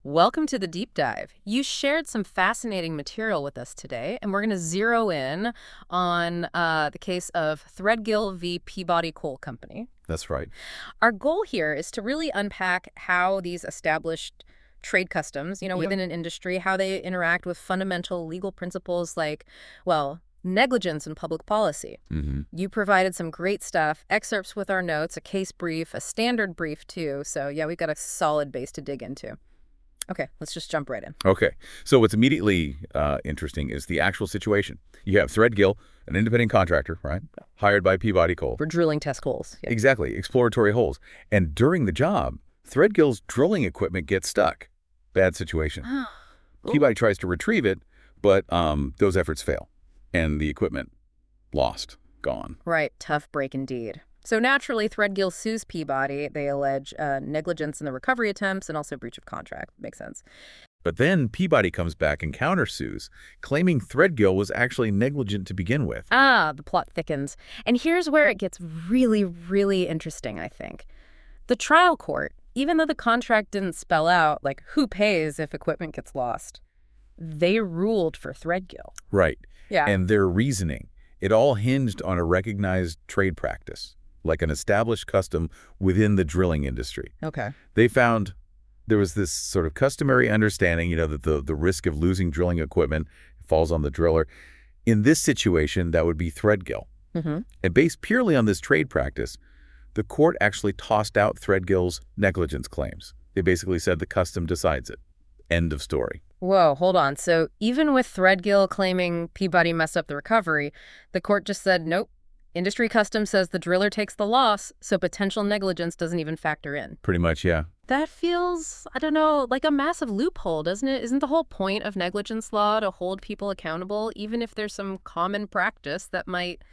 Welcome to the deep dive. You shared some fascinating material with us today, and we're going to zero in on the case of Threadgill v. Peabody Coal Company. That's right. Our goal here is to really unpack how these established trade customs, within an industry, how they interact with fundamental legal principles like, well, negligence in public policy. You provided some great stuff, excerpts with our notes, a case brief, a standard brief too. So yeah, we've got a solid base to dig into. Okay, let's just jump right in. Okay. So what's immediately interesting is the actual situation. You have Threadgill, an independent contractor, right, hired by Peabody Coal. We're drilling test holes. Yeah. Exactly, exploratory holes. And during the job, Threadgill's drilling equipment gets stuck. Bad situation. Peabody tries to retrieve it, but those efforts fail, and the equipment lost, gone. Right, tough break indeed. So naturally, Threadgill sues Peabody. They allege negligence in the recovery attempts and also breach of contract. Makes sense. But then Peabody comes back and countersues, claiming Threadgill was actually negligent to begin with. Ah, the plot thickens. And here's where it gets really, really interesting, I think. The trial court, even though the contract didn't spell out, like, who pays if equipment gets lost, they ruled for Threadgill. Right. Yeah. And their reasoning, it all hinged on a recognized trade practice, like an established custom within the drilling industry. Okay. They found there was this sort of customary understanding, that the risk of losing drilling equipment falls on the driller. In this situation, that would be Threadgill. And based purely on this trade practice, the court actually tossed out Threadgill's negligence claims. They basically said the custom decides it. End of story. Whoa, hold on. So even with Threadgill claiming Peabody messed up the recovery, the court just said, nope. Industry custom says the driller takes the loss, so potential negligence doesn't even factor in. Pretty much, yeah. That feels, I don't know, like a massive loophole, doesn't it? Isn't the whole point of negligence law to hold people accountable, even if there's some common practice that might,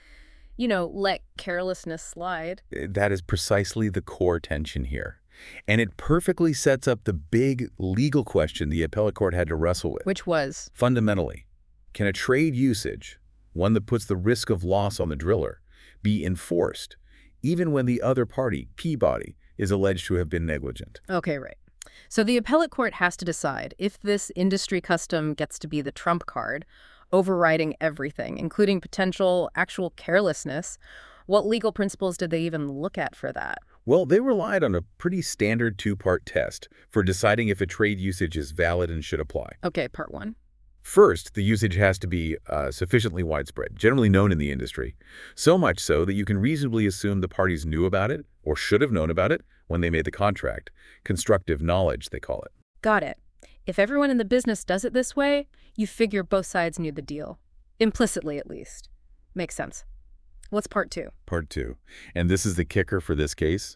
let carelessness slide? That is precisely the core tension here. And it perfectly sets up the big legal question the appellate court had to wrestle with. Which was? Fundamentally, can a trade usage, one that puts the risk of loss on the driller, be enforced, even when the other party, Peabody, is alleged to have been negligent? Okay, right. So the appellate court has to decide if this industry custom gets to be the trump card, overriding everything, including potential actual carelessness. What legal principles did they even look at for that? Well, they relied on a pretty standard two-part test for deciding if a trade usage is valid and should apply. Okay, part one. First, the usage has to be sufficiently widespread, generally known in the industry, so much so that you can reasonably assume the parties knew about it or should have known about it when they made the contract. Constructive knowledge, they call it. Got it. If everyone in the business does it this way, you figure both sides knew the deal. Implicitly, at least. Makes sense. What's part two? Part two. And this is the kicker for this case.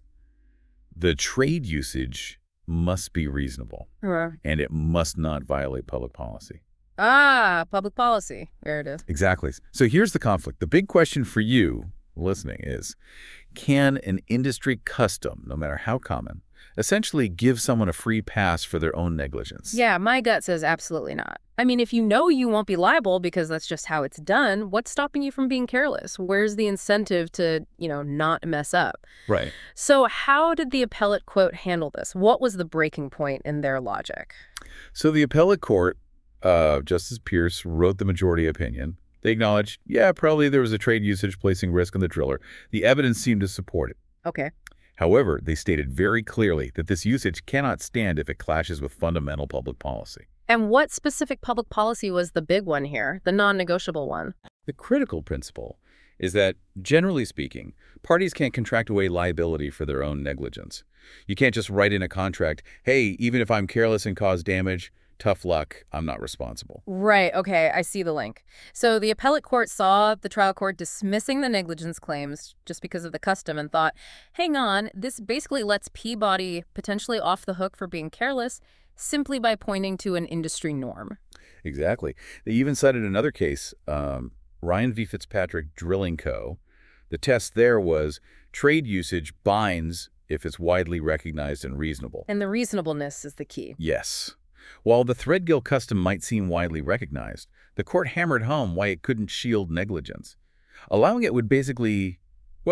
The trade usage must be reasonable, and it must not violate public policy. Ah, public policy. There it is. Exactly. So here's the conflict. The big question for you listening is, can an industry custom, no matter how common, essentially give someone a free pass for their own negligence? Yeah, my gut says absolutely not. I mean, if you know you won't be liable because that's just how it's done, what's stopping you from being careless? Where's the incentive to, not mess up? Right. So how did the appellate court handle this? What was the breaking point in their logic? So the appellate court, Justice Pierce wrote the majority opinion. They acknowledged, yeah, probably there was a trade usage placing risk on the driller. The evidence seemed to support it. Okay. However, they stated very clearly that this usage cannot stand if it clashes with fundamental public policy. And what specific public policy was the big one here, the non-negotiable one? The critical principle is that, generally speaking, parties can't contract away liability for their own negligence. You can't just write in a contract, hey, even if I'm careless and cause damage, tough luck, I'm not responsible. Right, okay, I see the link. So the appellate court saw the trial court dismissing the negligence claims just because of the custom and thought, hang on, this basically lets Peabody potentially off the hook for being careless simply by pointing to an industry norm. Exactly. They even cited another case, Ryan v. Fitzpatrick Drilling Co. The test there was trade usage binds if it's widely recognized and reasonable. And the reasonableness is the key. Yes. While the Threadgill custom might seem widely recognized, the court hammered home why it couldn't shield negligence. Allowing it would basically, well,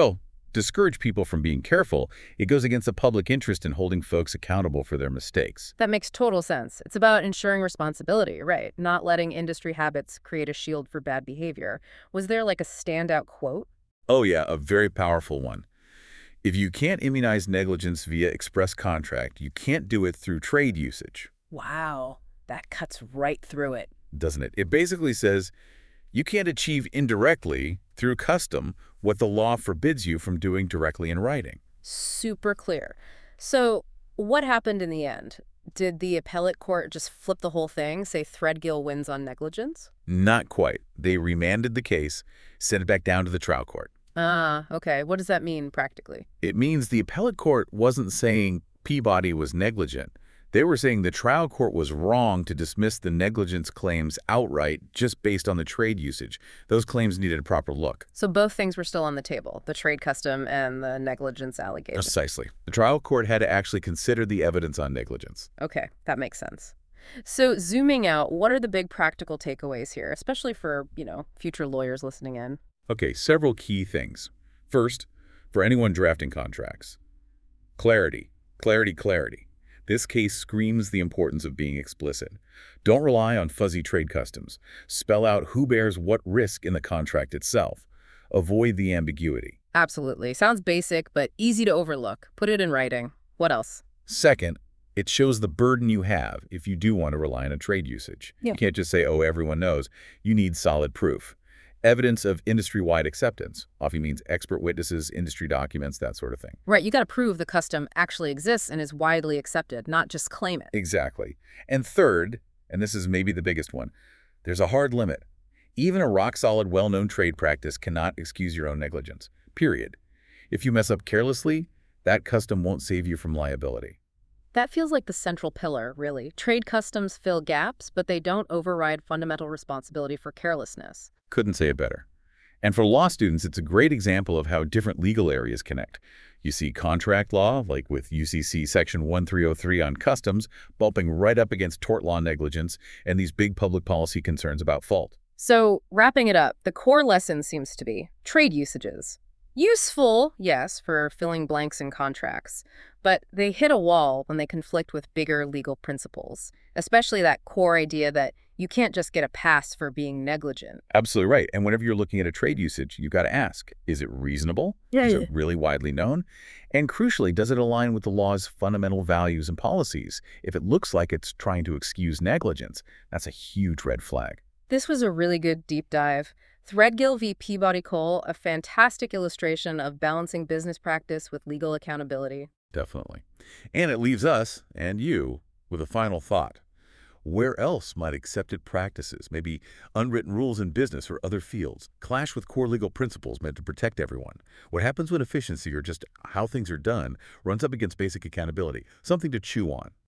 discourage people from being careful. It goes against the public interest in holding folks accountable for their mistakes. That makes total sense. It's about ensuring responsibility, right? Not letting industry habits create a shield for bad behavior. Was there like a standout quote? Oh yeah, a very powerful one. If you can't immunize negligence via express contract, you can't do it through trade usage, Wow, that cuts right through it. doesn't it? It basically says you can't achieve indirectly through custom what the law forbids you from doing directly in writing. Super clear. So, what happened in the end? Did the appellate court just flip the whole thing, say Threadgill wins on negligence? Not quite. They remanded the case, sent it back down to the trial court. Ah, okay. What does that mean practically? It means the appellate court wasn't saying Peabody was negligent. They were saying the trial court was wrong to dismiss the negligence claims outright just based on the trade usage. Those claims needed a proper look. So both things were still on the table, the trade custom and the negligence allegation. Precisely. The trial court had to actually consider the evidence on negligence. Okay, that makes sense. So zooming out, what are the big practical takeaways here, especially for, future lawyers listening in? Okay, several key things. First, for anyone drafting contracts, clarity, clarity, clarity. This case screams the importance of being explicit. Don't rely on fuzzy trade customs. Spell out who bears what risk in the contract itself. Avoid the ambiguity. Absolutely. Sounds basic, but easy to overlook. Put it in writing. What else? Second, it shows the burden you have if you do want to rely on a trade usage. Yeah. You can't just say, oh, everyone knows. You need solid proof. Evidence of industry-wide acceptance often means expert witnesses, industry documents, that sort of thing. Right, you got to prove the custom actually exists and is widely accepted, not just claim it. Exactly. And third, and this is maybe the biggest one, there's a hard limit. Even a rock-solid, well-known trade practice cannot excuse your own negligence, period. If you mess up carelessly, that custom won't save you from liability. That feels like the central pillar, really. Trade customs fill gaps, but they don't override fundamental responsibility for carelessness. Couldn't say it better. And for law students, it's a great example of how different legal areas connect. You see contract law, like with UCC Section 1303 on customs, bumping right up against tort law negligence and these big public policy concerns about fault. So, wrapping it up, the core lesson seems to be trade usages. Useful, yes, for filling blanks in contracts, but they hit a wall when they conflict with bigger legal principles, especially that core idea that you can't just get a pass for being negligent. Absolutely right. And whenever you're looking at a trade usage, you've got to ask, is it reasonable? Is it really widely known? And crucially, does it align with the law's fundamental values and policies? If it looks like it's trying to excuse negligence, that's a huge red flag. This was a really good deep dive. Threadgill v. Peabody Coal, a fantastic illustration of balancing business practice with legal accountability. Definitely. And it leaves us, and you, with a final thought. Where else might accepted practices, maybe unwritten rules in business or other fields, clash with core legal principles meant to protect everyone? What happens when efficiency or just how things are done runs up against basic accountability? Something to chew on.